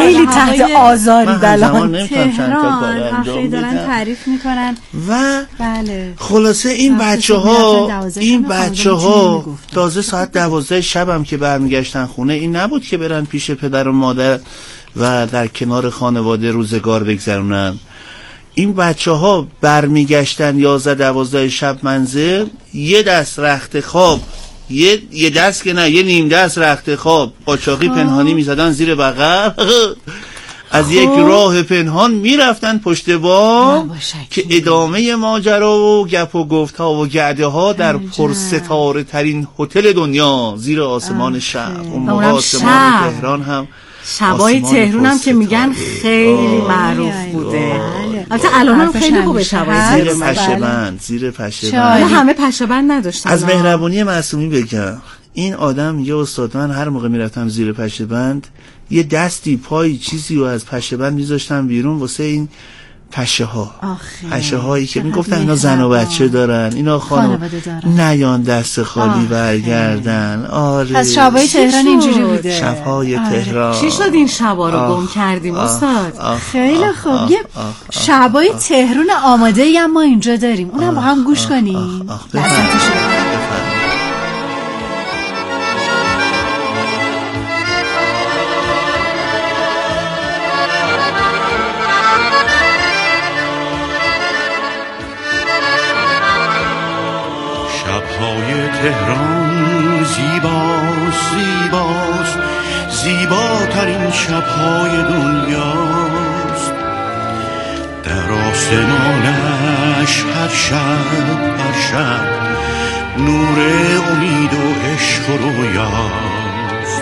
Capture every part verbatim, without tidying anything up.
خیلی تحت آزاری بلان تهران خیلی دارن تعریف میکنن و بله. خلاصه این بچه ها این بچه ها تازه ساعت دوازده شبم که برمیگشتن خونه، این نبود که برن پیش پدر و مادر و در کنار خانواده روزگار بگذرونن. این بچه ها برمیگشتن یازده دوازده شب منزل، یه دست رخت خواب، یه یه دست که نه، یه نیم دست رخت خواب قاچاقی پنهانی میزدن زیر بغل از یک راه پنهان میرفتن پشت بام که ادامه ماجرا و گپ و گفت ها و گرده ها در پرستاره ترین هتل دنیا زیر آسمان شب. اون موقع آسمان تهران هم شبای تهران هم که میگن خیلی معروف بوده. البته الان هم خیلی خوبه شبای زیر پشه‌بند زیر پشه‌بند همه پشه‌بند نداشتن. از مهربونی معصومی بگم، این آدم یه استاد، من هر موقع میرفتم زیر پشه‌بند یه دستی پای چیزی رو از پشه‌بند میذاشتم بیرون واسه این پشه ها، پشه هایی که میگفتن اینا زن و بچه دارن، اینا خانواده دارن، نیان دست خالی برگردن. آره پس شبای تهران اینجوری بوده. شبهای آره. تهران چی شد این شبا رو گم کردیم استاد؟ خیلی خوب، یه شبای تهران آماده ای هم ما اینجا داریم، اونم با هم گوش کنیم. تهران زیباست زیباست زیباترین شب‌های دنیاست، در آسمانش هر شب هر شب نور امید و عشق و رویاست.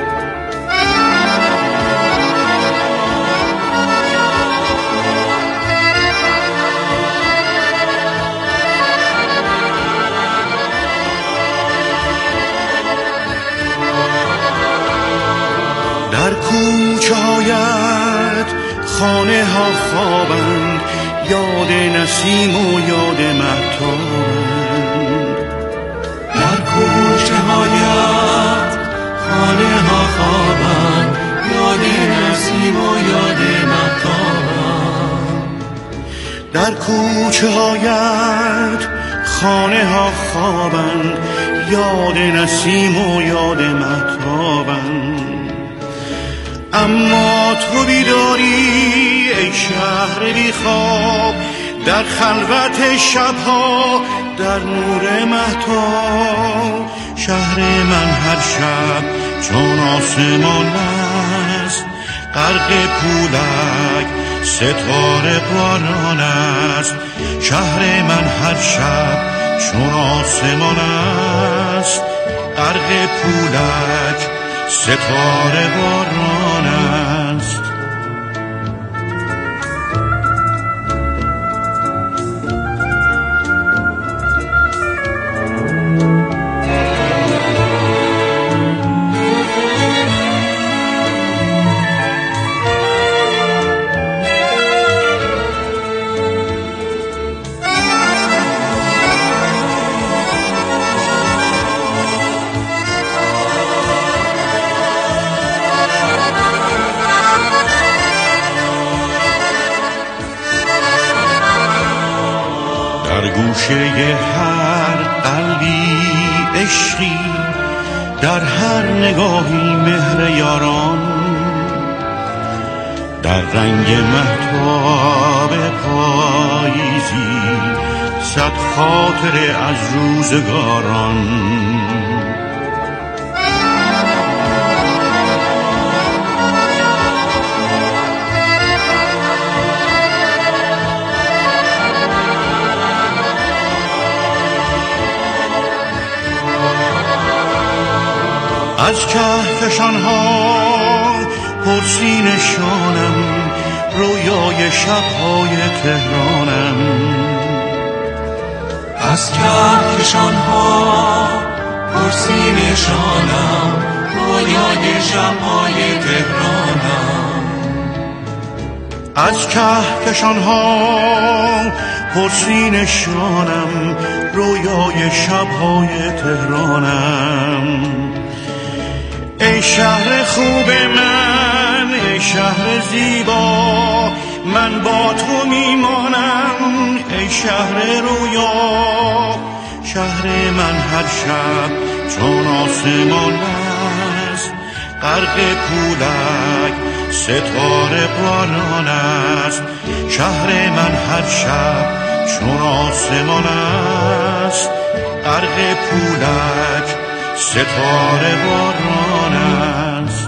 در کوچه هایت خانه ها خوابند، یاد نسیم و یاد مهتابند. در کوچه هایت خانه ها خوابند، یاد نسیم و یاد مهتابند. در کوچه هایت خانه ها خوابند، یاد نسیم و یاد مهتابند. اما تو بیداری ای شهر بی خواب، در خلوت شبها در نور مهتاب. شهر من هر شب چون آسمان است، غرق پولک ستاره باران است. شهر من هر شب چون آسمان است، غرق پولک ستاره باران است. گوشه هر قلبی عشقی، در هر نگاهی مهر یاران، در رنگ مهتاب پاییزی صد خاطره از روزگاران. از کهکشان ها پرسی نشانم، رویای شبهای تهرانم. از کهکشان ها پرسی نشانم، رویای شبهای تهرانم. از کهکشان ها پرسی نشانم، رویای شبهای تهرانم. ای شهر خوب من، ای شهر زیبا من با تو میمانم ای شهر رویا شهر من هر شب چون آسمان است غرق پولک ستاره باران است شهر من هر شب چون آسمان است غرق پولک ستاره باران است.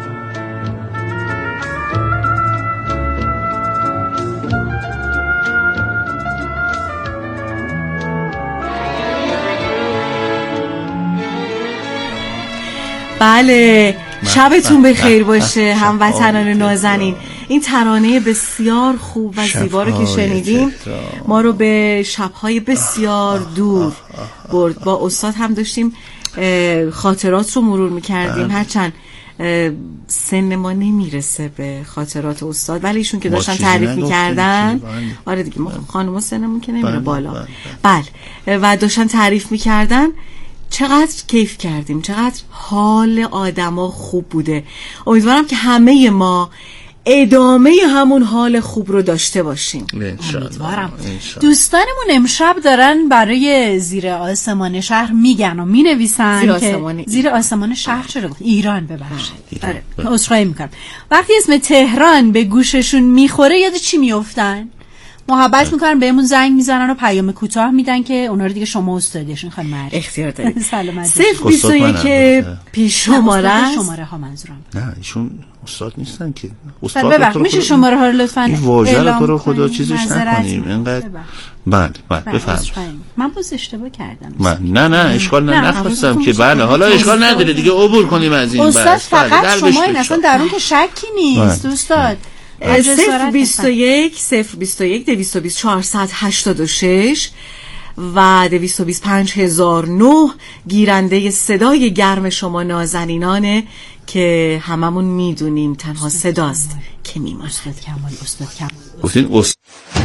بله شبتون بخیر باشه هموطنان نازنین. این ترانه بسیار خوب و زیبا رو که شنیدیم ما رو به شب‌های بسیار دور برد. با استاد هم داشتیم خاطرات رو مرور می‌کردیم، هرچند سن ما نمیرسه به خاطرات استاد، ولی ایشون که داشتن تعریف می‌کردن، آره دیگه ما خانم‌ها سنمون که نمیره بالا، بله، و داشتن تعریف می‌کردن چقدر کیف کردیم، چقدر حال آدما خوب بوده. امیدوارم که همه ما ادامه همون حال خوب رو داشته باشیم. امیدوارم. دوستانمون امشب دارن برای زیر آسمان شهر میگن و مینویسن زیر که آسمان زیر آسمان شهر چرا گفت ایران ببخشید. آره عذرخواهی میکنم. وقتی اسم تهران به گوششون میخوره یاد چی میافتن؟ محبت میکنن بهمون زنگ میزنن و پیام کوتاه میدن که اونا رو دیگه شما استادشون خانم مریم اختیار دارید. سلامت. صفر بیست و یک پیش شماره است. شماره ها منظورم. نه ایشون استاد نیستن که. استاد ببخشید میشه شماره ها رو لطفاً این واژه رو تو رو خدا چیزش نکنیم اینقدر. بله بله بفرمایید. من باز اشتباه کردم. من نه نه اشکال نه نخواستم که بله حالا اشکال نداره دیگه عبور کنیم از این. استاد فقط شما این اصلا در اون که شکی نیست استاد. صفر بیست و یک صفر بیست و یک دویست و بیست چهارصد هشتاد و شش و دویست و بیست پنج هزار و نه گیرنده صدای گرم شما نازنینانه که هممون میدونیم تنها صداست که میمونه. استاد کمال استاد کمال گفتین است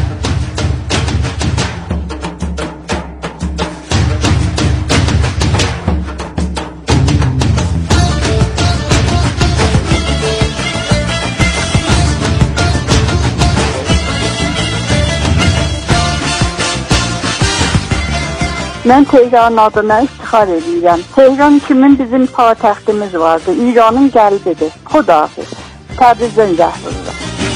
Mən Tehran adına iftixar edirəm. Tehran kimin bizim paytaxtımız vardı. İranın qəlbidir. Xudahafiz. Təbrizdən gətirirəm.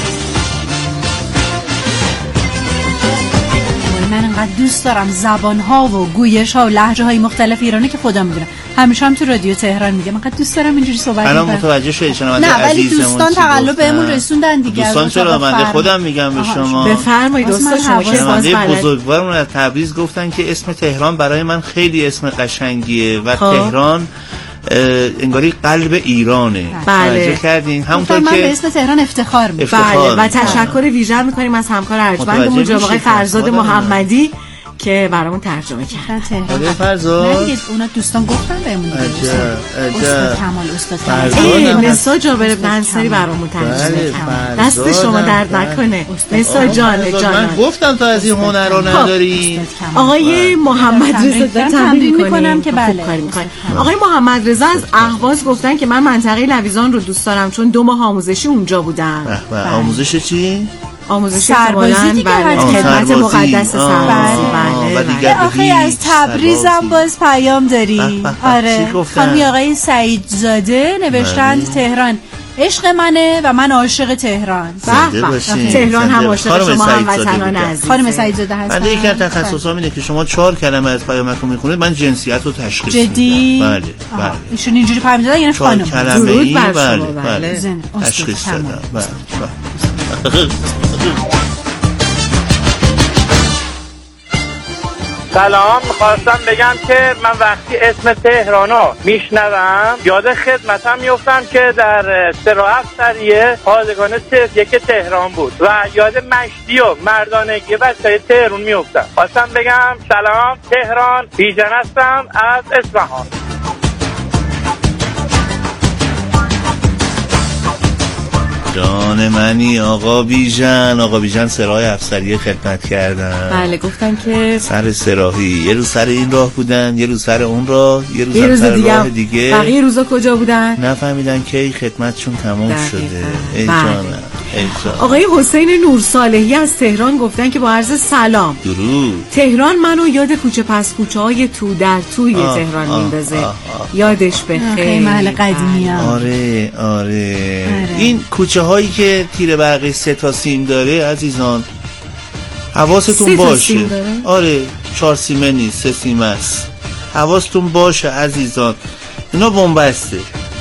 من انقدر دوست دارم زبان‌ها و گویش‌ها و لهجه‌های مختلف ایرانی که خدا می‌دونه. همیشه هم تو رادیو تهران میگم من انقدر دوست دارم اینجوری صحبت کنم. الان متوجه شدید شنونده عزیزمون. نه ولی دوستان تقلب بهمون رسوندن دیگه. دوستان چرا من خودم میگم به شما. بفرمایید دوستان شما شنونده بزرگوارمون از تبریز گفتن که اسم تهران برای من خیلی اسم قشنگیه و تهران انگاری قلب ایرانه. بله کردین همونطور که من به اسم تهران افتخار میکنم. بله و تشکر ویژه میکنیم از همکار ارجمندمون جناب آقای فرزاد محمدی که برامون ترجمه کرد. آقای فرزاد نه دیگه اونا دوستان گفتن بهمون دیگه. استاد کمال استاد کمال نسا جابر بنصری برامون ترجمه کرد. دست شما درد نکنه نسا جان جان. من گفتم تو از این هنرا نداری. آقای محمد رضا تمرین میکنم که بله. آقای محمد رضا از اهواز گفتن که من منطقه لویزان رو دوست دارم چون دو ماه آموزشی اونجا بودم. آموزش چی؟ آموزش سربازی دیگه، خدمت مقدس سربازی. بله آخه از تبریزم باز پیام داری. آره خانمی آقای سعید زاده نوشتند تهران عشق منه و من عاشق تهران. تهران هم عاشق شما هموطنان عزیز. خانم سعید زاده هستن. بله یکی از تخصصام اینه که شما چهار کلمه از پیامتون میخونید من جنسیت رو تشخیص میدم. جدی؟ بله بله. ایشون اینجوری پیام دادن یعنی خانم. درود بر شما. بله تشخیص دادم. بله. سلام، میخواستم بگم که من وقتی اسم تهرانو میشنوم یاد خدمتم میفتم که در سراحت سریه پادگان صفر یک تهران بود و یاد مشتی و مردانگی بچه تهران میفتم. خواستم بگم سلام تهران، بیژن هستم از اصفهان. جان منی آقا بیژن. آقا بیژن سراح افسری خدمت کردن. بله گفتن که سر سراحی یه روز سر این راه بودن، یه روز سر اون راه، یه روز, یه روز سر دیگه راه دیگه. بقیه روزا کجا بودن؟ نفهمیدن کی خدمتشون تموم دقیقا. شده. ای بله. جانم ای جانم. آقای حسین نورصالحی از تهران گفتن که با عرض سلام درود. تهران منو یاد کوچه پس کوچه های تو در توی آه تهران آه میندازه. آه آه. یادش بخیر. محل قدیمی هم. آره آره این کوچه هایی که تیر برقی سه تا سیم داره عزیزان حواستون باشه. آره چهار سیمه نیست، سه سیمه است. حواستون باشه عزیزان، اینا بنبسته،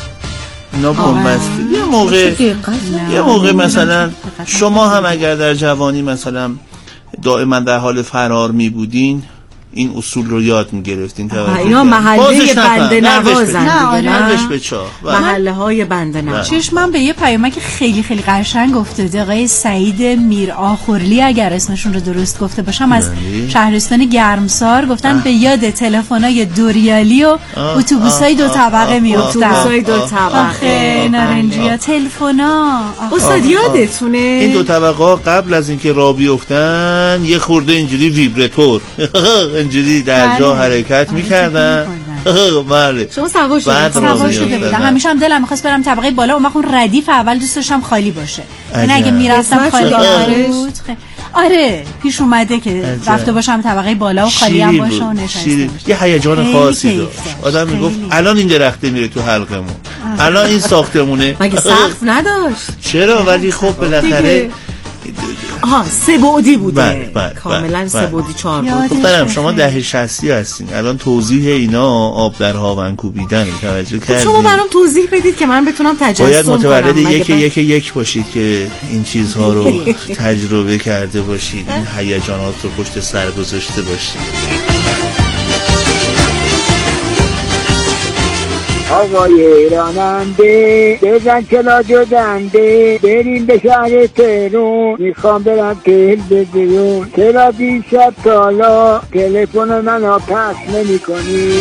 اینا بنبسته. یه موقع یه موقع مثلا شما هم اگر در جوانی مثلا دائما در حال فرار می بودین این اصول رو یاد می‌گرفتین. اینا محله بنده نوازن نوازش به چاه. محله های بنده نواز. چشمم به یه پیامک خیلی خیلی قشنگ افتاده. آقای سعید میرآخرلی اگر اسمشون رو درست گفته باشم از شهرستان گرمسار گفتن به یاد تلفن‌های دوریالی و اتوبوس‌های دو طبقه میافتن. اتوبوس‌های دو طبقه نارنجیا تلفنا. استاد یادتونه این دو طبقه قبل از اینکه راه بیفتن یه خورده اینجوری ویبراتور اینجوری در جا حرکت میکردن. بله شما سوار شده سوار شده بودم. همیشه هم دلم می‌خواست برم طبقه بالا، اون وقت اون ردیف اول دوست داشتم خالی باشه. یعنی اگه میرفتم خالی بود. آره پیش اومده که رفته باشم طبقه بالا و خالی هم باشه و نشسته. یه هیجان خاصی داشت. آدم میگفت الان این درخته میره تو حلقمون، الان این ساختمونه. مگه سقف نداشت؟ چرا؟ ولی خب بالاخره آها سه بعدی بوده. بله بله کاملا بله سه بعدی چهار بعدی. دخترم شما دهه شصتی هستین، الان توضیح اینا آب در هاون کوبیدن توجه کردین. شما برام توضیح بدید که من بتونم تجسم کنم. باید متولد یک یک یک باشید که این چیزها رو تجربه کرده باشید، این هیجانات رو پشت سر گذاشته باشید. آقای ایراننده بزن کلا جدنده بریم به شهر تهرون، میخوام برم تهل به بیرون، چرا دیشب تالا تلفن منو پس نمی کنی؟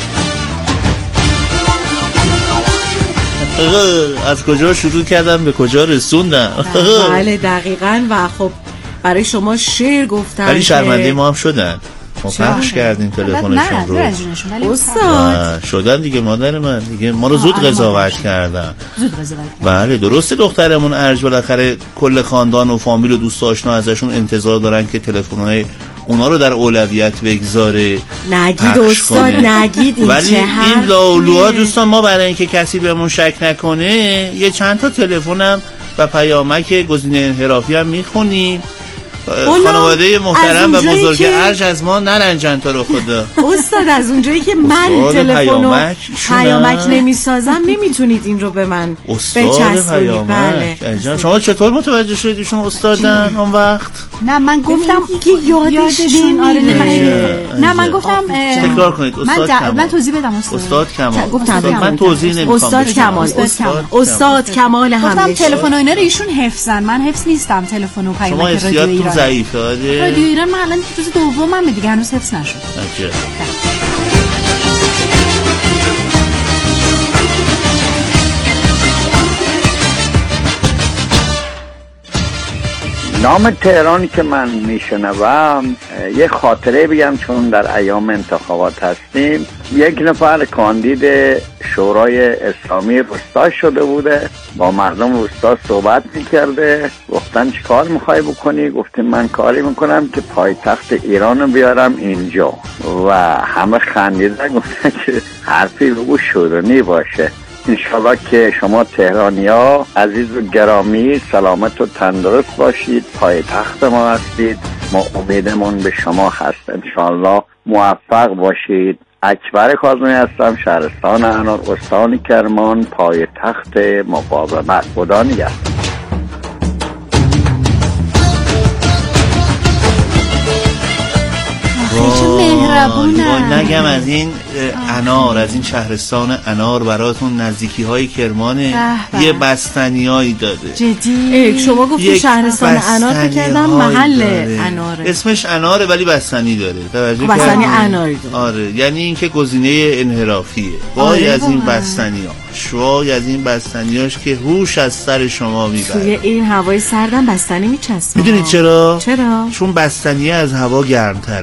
از کجا شروع کردم به کجا رسوندم. بله دقیقاً. و خب برای شما شعر گفتن ولی شرمنده ما هم شدن. ما پخش کردیم تلفنشون رو. استاد شدن دیگه مادر من دیگه ما رو زود قضاوت کردن. زود قضاوت. بله درسته دخترمون ارج بالاخره کل خاندان و فامیل و دوست آشنا ازشون انتظار دارن که تلفن‌های اونا رو در اولویت بگذاره. نگید استاد نگید این ولی این لاولوها دوستان ما برای اینکه کسی بهمون شک نکنه یه چند تا تلفنم و پیامک گزینه انحرافی هم میخونیم. خانواده محترم و بزرگ ارج از ما نرنجن تا رو خدا. استاد از اونجایی که من تلفن و پیامک نمیسازم نمیتونید این رو به من بچسبونید. بله. شما چطور متوجه شدید ایشون استادن اون وقت؟ نه من گفتم که یادشون. آره نه من گفتم تکرار کنید استاد کمال. من توضیح بدم استاد. استاد کمال. گفتم من توضیح نمیخوام. استاد کمال. استاد کمال هم. گفتم تلفن و اینا رو ایشون حفظن، من حفظ نیستم تلفن و پیامک رادیو ایران. ضعیفه آره. رادیو ایران من الان روز دومم دیگه هنوز حفظ نشد. عجب. نام تهرانی که من میشنوم یه خاطره بگم چون در ایام انتخابات هستیم. یک نفر کاندید شورای اسلامی روستا شده بوده، با مردم روستا صحبت میکرده. گفتن چی کار میخوای بکنی؟ گفتیم من کاری میکنم که پایتخت ایران رو بیارم اینجا و همه خندیدن. گفتن که حرفی بگو شورونی باشه. انشالله که شما تهرانی ها عزیز و گرامی سلامت و تندرست باشید، پای تخت ما هستید، ما امیدمون به شما هست. انشالله موفق باشید. اکبر کاظمی هستم، شهرستان انار، استان کرمان، پای تخت مقاومت. خدا نگهدار. چه مهربونم. نگم از این انار، از این شهرستان انار براتون نزدیکی های کرمانه یه بستنیایی داده. جدی؟ شما گفتی شهرستان انار، فکر کردم محل اناره. اسمش اناره ولی بستنی داره. بستنی اناری داره. آره، یعنی این که گزینه انحرافیه. وای از این بستنی‌ها، شوای از این بستنیاش که هوش از سر شما میبره. توی این هوای سردم بستنی میچسبه. میدونید چرا؟ چرا؟ چون بستنی از هوا گرمتره.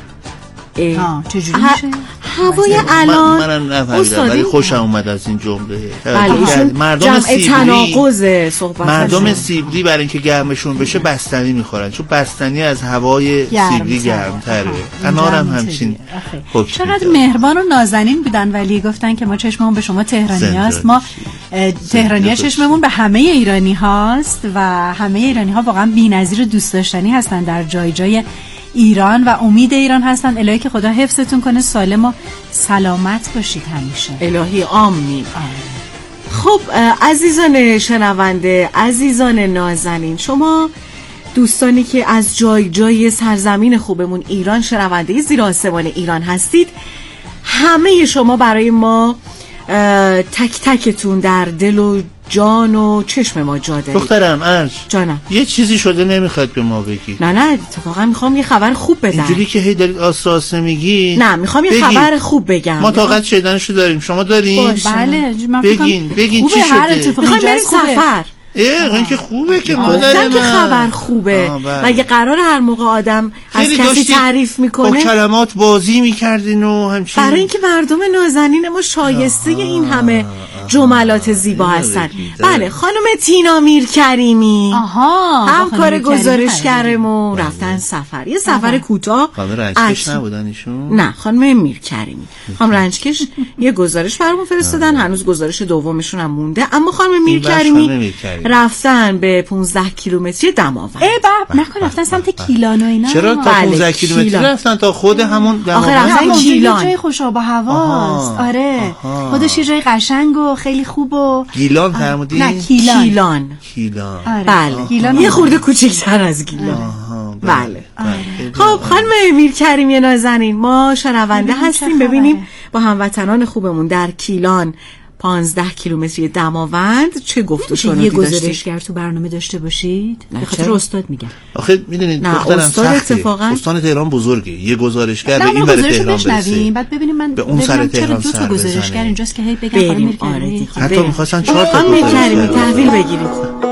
ها چجوری میشه؟ هوای الان منم نفهمیدم ولی خوشم اومد از این جمله. مردم سیبری مردم سیبری برای اینکه گرمشون بشه بستنی میخورن، چون بستنی از هوای سیبری گرمتره. انارم همچین. چقدر مهربان و نازنین بودن، ولی گفتن که ما چشممون به شما تهرانی هاست. ما تهرانی ها چشممون به همه ایرانی هاست و همه ایرانی ها واقعا بی‌نظیر دوست داشتنی هستن در جای جای ایران و امید ایران هستن. الهی که خدا حفظتون کنه، سالم و سلامت باشید همیشه. الهی آمین. خب عزیزان شنونده، عزیزان نازنین، شما دوستانی که از جای جای سرزمین خوبمون ایران شنونده زیر آسمان ایران هستید، همه شما برای ما تک تکتون در دل و جان و چشم ما جا دارید. دخترم ارج جانم، یه چیزی شده نمیخواد به ما بگی. نه نه اتفاقا میخوام یه خبر خوب بدم. اینجوری که هی دارید آساسه میگی. نه میخوام یه خبر خوب بگم. ما طاقت شیدنشو داریم، شما دارین؟ بله بگین بگین چی شده. میخوام بریم سفر. اه این که خوبه که ما داریم. که خبر خوبه. مگه قرار هر موقع آدم از کسی تعریف میکنه با کلمات بازی میکردین و همچین؟ برای اینکه مردم نازنین ما شایسته آها. این همه جملات زیبا هستن. بله خانم تینا میرکریمی آها همکار گزارشگرمون رفتن سفر، یه سفر کوتاه. خانم رنجکش نبودن ایشون؟ نه خانم میرکریمی. خانم رنجکش یه گزارش برامون فرستادن، هنوز گزارش دومشون هم مونده، اما خانم میرکریمی رفتن به پانزده کیلومتری دماوند. ای بابا نکن رفتن سمت کیلان و اینا. چرا تا پانزده کیلومتری رفتن؟ تا خود همون دماوند. آخه رفتن کیلان. جای خوش آب و هواست. آره آها. خودش یه جای قشنگ و خیلی خوب و گیلان فرمودین؟ نه کیلان. کیلان. کیلان. آره. بله. گیلان یه خورده کوچیک‌تر از گیلان. بله. آره. خب خانم میرکریمی نازنین، ما شنونده هستیم ببینیم با هموطنان خوبمون در کیلان پانزده کیلومتری دماوند چه گفت و شنودی یه گزارشگر تو برنامه داشته باشید؟ به خاطر استاد میگم. آخه میدونید دخترم سخته. استان تهران بزرگه، یه گزارشگر به این برای تهران برسه. بعد ببینیم من به اون سر تهران سر بزنه. گزارشگر اینجاست که هی بگم خانم میرکریمی. حتی می‌خواستن چهار تا میرکریمی تحویل بگیرید.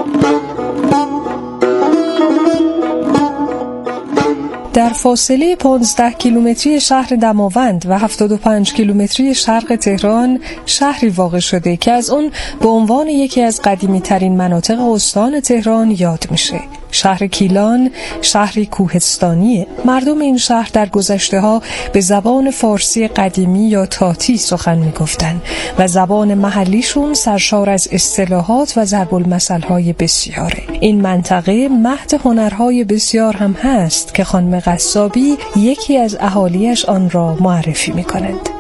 در فاصله پانزده کیلومتری شهر دماوند و هفتاد و پنج کیلومتری شرق تهران شهری واقع شده که از اون به عنوان یکی از قدیمی ترین مناطق استان تهران یاد میشه. شهر کیلان شهری کوهستانیه. مردم این شهر در گذشته ها به زبان فارسی قدیمی یا تاتی سخن میگفتن و زبان محلیشون سرشار از اصطلاحات و ضرب المثل های بسیاره. این منطقه مهد هنرهای بسیار هم هست که خانم قصابی یکی از اهالیش آن را معرفی میکنند.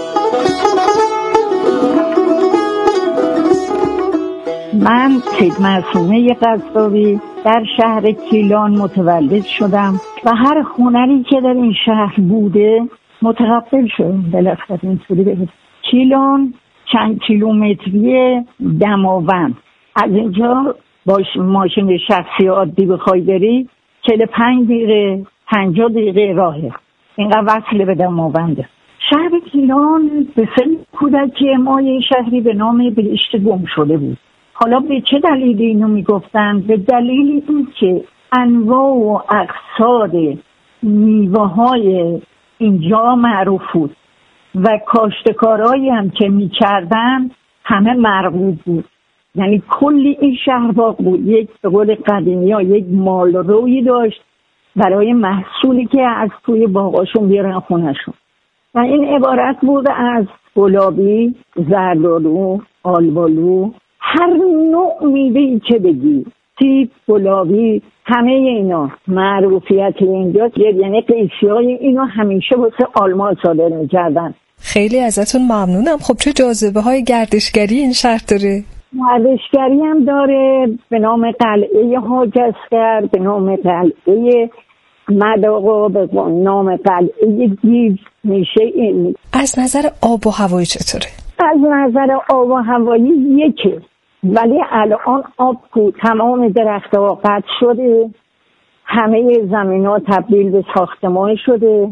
من سید معصومه قصابی در شهر کیلان متولد شدم و هر هنری که در این شهر بوده متقبل شدم. بالاخره اینطوری بگید کیلان چند کیلومتری دماوند، از اینجا با ماشین شخصی عادی بخوای بری چهل و پنج دقیقه پنجاه دقیقه راهه، اینقدر وصل به دماونده. شهر کیلان به سن کودکی ما یه شهری به نام بهشت گم شده بود. حالا به چه دلیل اینو میگفتن؟ به دلیل این که انواع و اقساط میوه های اینجا معروف بود و کاشتکارایی هم که میکردن همه مرغوب بود. یعنی کلی این شهر باغ بود، یک به قول قدیمی ها یک مال روی داشت برای محصولی که از توی باغاشون بیارن خونشون و این عبارت بود از گلابی، زردآلو، آلبالو، هر نوع میوه‌ای که بگی، سیب، گلابی، همه اینا معروفیت اینجاست. یعنی قیچی‌های اینا همیشه واسه آلمان صادر می‌کردن. خیلی ازتون ممنونم. خب چه جاذبه‌های گردشگری این شهر داره؟ گردشگری هم داره به نام قلعه حاج اصغر، به نام قلعه مداقا به نام قلعه گیو میشه این. از نظر آب و هوایی چطوره؟ از نظر آب و هوایی یکه، ولی الان آب کو، تمام درخت‌ها قطع شده، همه زمین‌ها تبدیل به ساختمان شده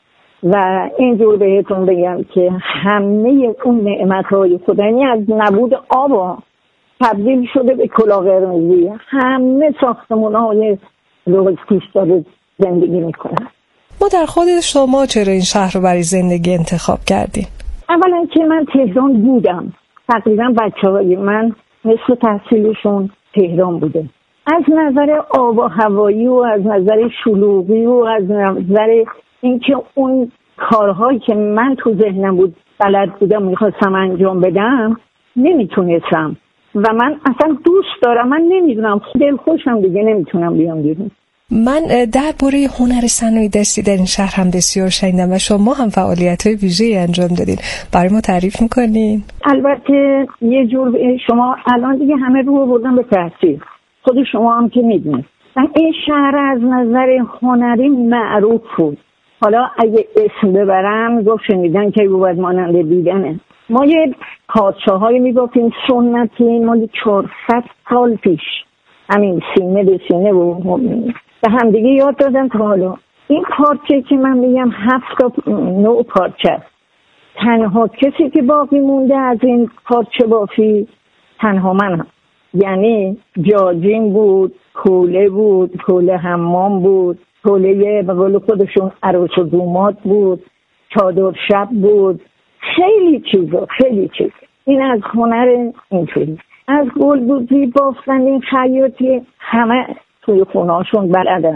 و اینجور بهتون بگم که همه اون نعمت‌های خدایی از نبود آب تبدیل شده به کلاه قرمزی. همه ساختمان‌های لوگستیک داره زندگی میکنن. ما در خود شما چرا این شهر رو برای زندگی انتخاب کردین؟ اولا که من تهران بودم، تقریبا بچه‌های من مثل تحصیلشون تهران بوده. از نظر آب و هوایی و از نظر شلوغی و از نظر اینکه اون کارهایی که من تو ذهنم بود بلد بودم میخواستم انجام بدم نمیتونستم و من اصلا دوست دارم، من نمیدونم دلخوشم دیگه نمیتونم بیام بیرون. من درباره هنر صنایع دستی در این شهر هم بسیار شنیدم و شما هم فعالیت‌های ویژه‌ای انجام دادین، برای ما تعریف می‌کنین؟ البته یه جور شما الان دیگه همه رو بردن به تحصیل، خود شما هم که میدونید این شهر از نظر هنری معروف بود. حالا اگه اسم ببرم گفت شنیدن که بود مانند دیدنه. ما یه پادشاهایی میگفتیم سنتی مال چهارصد سال پیش، همین سینه به سینه و به هم دیگه یاد دادن تا حالا. این پارچه که من میگم هفت تا نوع پارچه است. تنها کسی که باقی مونده از این پارچه بافی تنها منم. یعنی جاجین بود، کوله بود، کوله حمام بود، کوله به قول خودشون عروس و دومات بود، چادر شب بود، خیلی چیزا خیلی چیز. این از هنر اینطوری. از گلدوزی بافتن این خیاطی همه توی خونهاشون بلدن.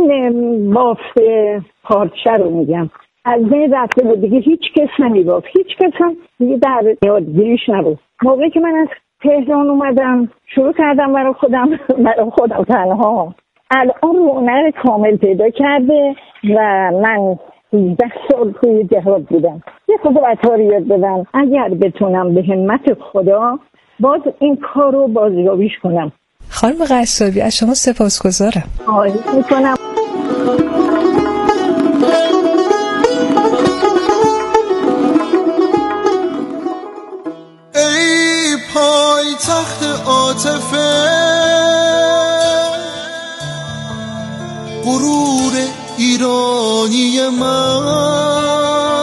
این بافت پارچه رو میگم از بین رفته بود دیگه، هیچ کس نمیبافت، هیچ کس هم دیگه در یادگیریش نبود. موقعی که من از تهران اومدم شروع کردم برای خودم برای خودم تنها. الان هنر کامل پیدا کرده و من هجده سال توی جهاد بودم. یه خود بچه‌ها رو یاد بدم اگر بتونم به همت خدا باز این کار رو بازیابیش کنم. خانم قصابی از شما سپاسگزارم. آره میکنم. ای پای تخت عاطفه غرور ایرانی من،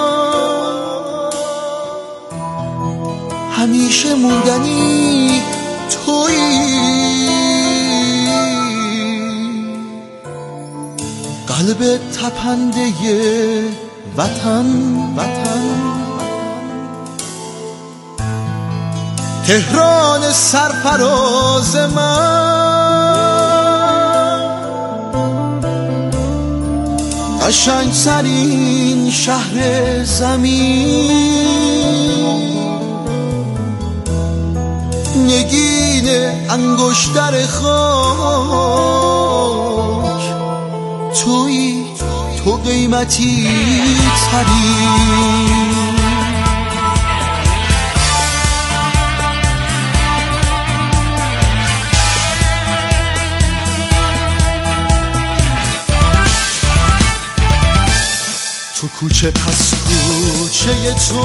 همیشه موندنی تویی، قلب تپنده وطن وطن، تهران سرفراز من، قشنگ ترین شهر زمین، نگین انگشتر خاک، تویی تو قیمتی ترین. تو کوچه پس کوچه تو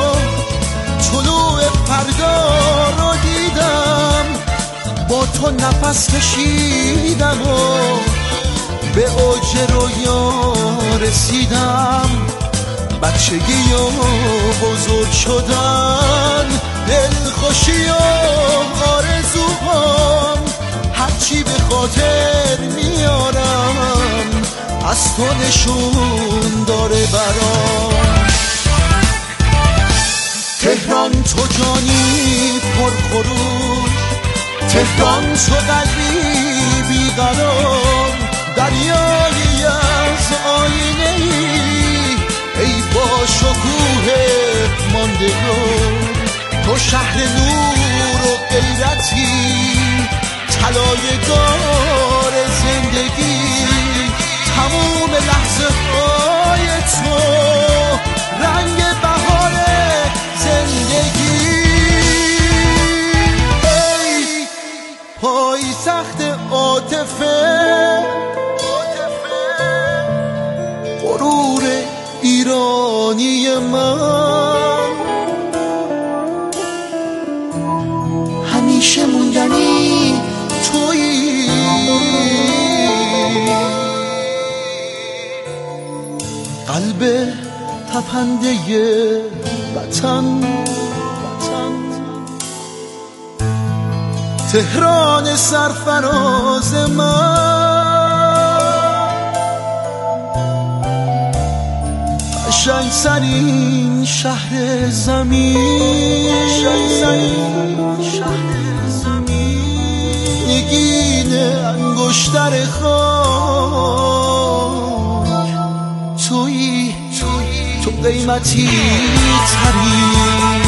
طلوع فردا رو دیدم، با تو نفس کشیدم و به اوج رویا رسیدم، بچگی و بزرگ شدن، دلخوشی و آرزوهام، هرچی به خاطر میارم از تو نشون داره برام. تهران تو جانی پرخروش، تهران تو قلبی بیقرار، دریایی از آینه ای، ای با شکوه ماندگار، تو شهر نور و غیرتی، طلایه‌دار زندگی، تموم لحظه های تو رنگ بهار زندگی. ای پای سخت عاطفه ایرانی من همیشه موندنی تویی، قلب تپنده وطن، تهران سرفراز من، قشنگ‌ترین شهر زمین، نگین انگشتر خاک تویی، تو قیمتی ترین.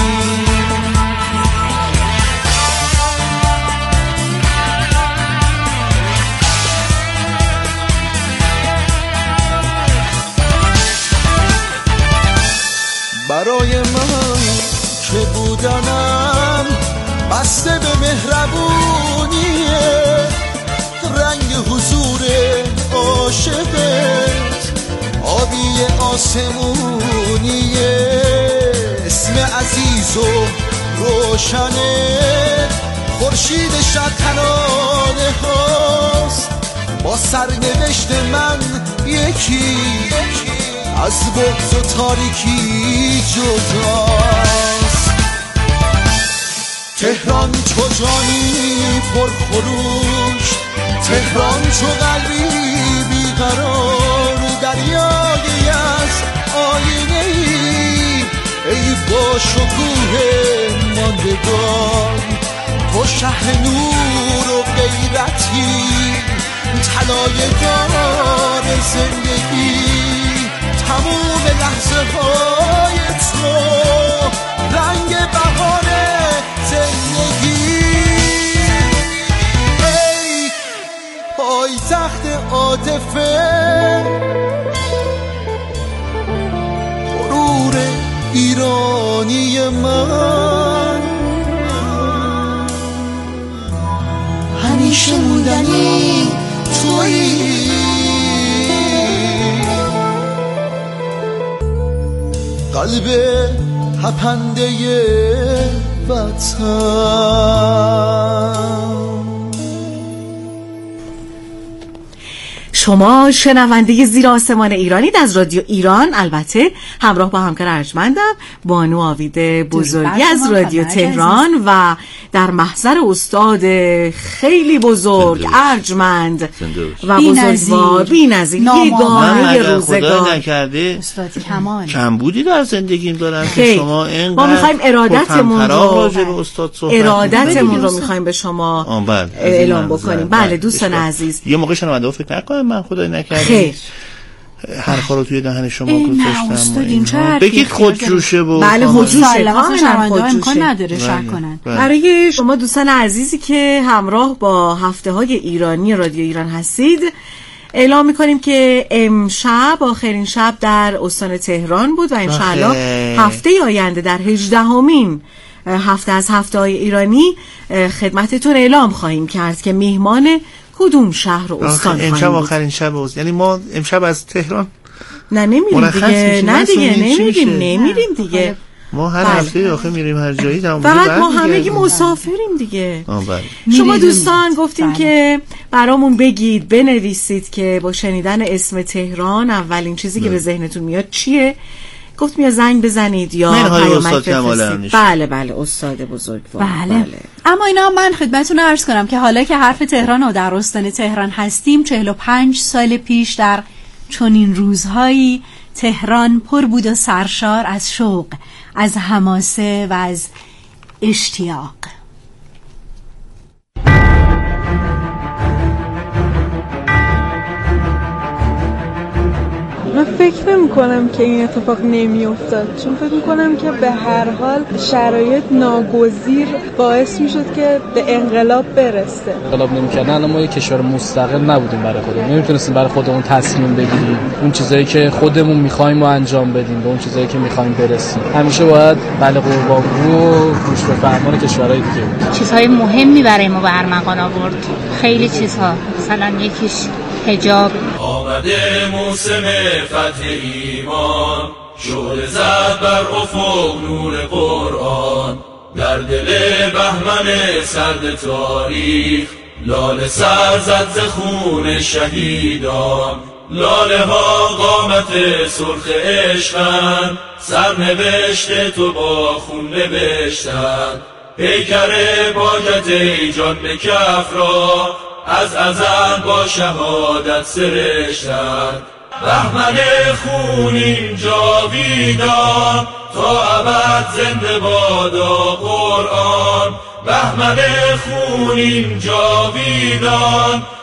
برای من که بودنم بسته به مهربونیه، رنگ حضور عاشقت آبی آسمونیه، اسم عزیز و روشنه خورشید شب ترانه هاست، با سرنوشت من یکی از بغض و تاریکی جداست. تهران چو جانی پرخروش، تهران چو قلبی بیقرار، دریایی از آینه ای ای با شکوه ماندگار، تو شهر نور و غیرتی، طلای دار زندگی، تموم لحظه های تو رنگ بهار زندگی، ای پایتخت عاطفه، غرور ایرانی من، همیشه موندنی تویی، قلب تپنده وطن. شما شنونده زیر آسمان ایرانید از رادیو ایران، البته همراه با همکار ارجمندم بانو آوید بزرگی از رادیو تهران و در محضر استاد خیلی بزرگ ارجمند و بزرگوار بی‌نظیر، یگانه روزگار استاد کمال. کم بودی در زندگیم دارم که شما اینقدر ما می‌خوایم ارادتمون رو ارادتمون رو می‌خوایم می‌خوایم به شما اعلام بکنیم. بله دوستان عزیز، یه موقع شنونده فکر نکنم من خدای نکرده خیر حرفا رو توی دهن شما گذاشتم، بگید خودجوشه و بله خودجوشه، امکان نداره شک کنن. برای شما دوستان عزیزی که همراه با هفته های ایرانی رادیو ایران هستید اعلام میکنیم که امشب آخرین شب در استان تهران بود و انشاءالله هفته آینده در هجدهمین هفته از هفته های ایرانی خدمتتون اعلام خواهیم کرد که میهمان کدوم شهر و استان خواهیم امشب آخرین شب است. یعنی ما امشب از تهران نه نمیریم دیگه، نه دیگه نمیریم نمیریم دیگه، ما هر هفته آخه میریم هر جایی تمام فقط ما همگی مسافریم دیگه. شما دوستان گفتیم که برامون بگید بنویسید که با شنیدن اسم تهران اولین چیزی که به ذهنتون میاد چیه. گفتم یا زنگ بزنید یا پیامک بفرستید. بله بله استاد بزرگوار. بله. بله. اما اینا من خدمتتون عرض کنم که حالا که حرف تهران و در استان تهران هستیم، چهل و پنج سال پیش در چنین روزهایی تهران پر بود و سرشار از شوق، از حماسه و از اشتیاق. من فکر نمی کنم که این اتفاق نمی افتاد، چون فکر می کنم که به هر حال شرایط ناگزیر باعث می شد که به انقلاب برسه. انقلاب نمی کردن ما یک کشور مستقل نبودیم برای خودمون، نمی تونستیم برای خودمون تصمیم بگیریم اون چیزایی که خودمون میخوایم و انجام بدیم، به اون چیزایی که میخوایم برسیم. همیشه باید بله قربان و گوش به فرمان کشورهای دیگه. چیزهای مهمی برای ما به ارمغان آورد، خیلی چیزها، مثلا یکیش حجاب. آمده موسم فتح ایمان، شعله زد بر افق نور قرآن، در دل بهمن سرد تاریخ لاله سر زد ز خون شهیدان. لاله ها قامت سرخ عشقند، سرنوشت تو با خون نوشتند. پیکر باجت ای جان به کف را، از ازل با شهادت سرشتند. بهمن خونین جاویدان، تا ابد زنده بادا قرآن. بهمن خونین جاویدان،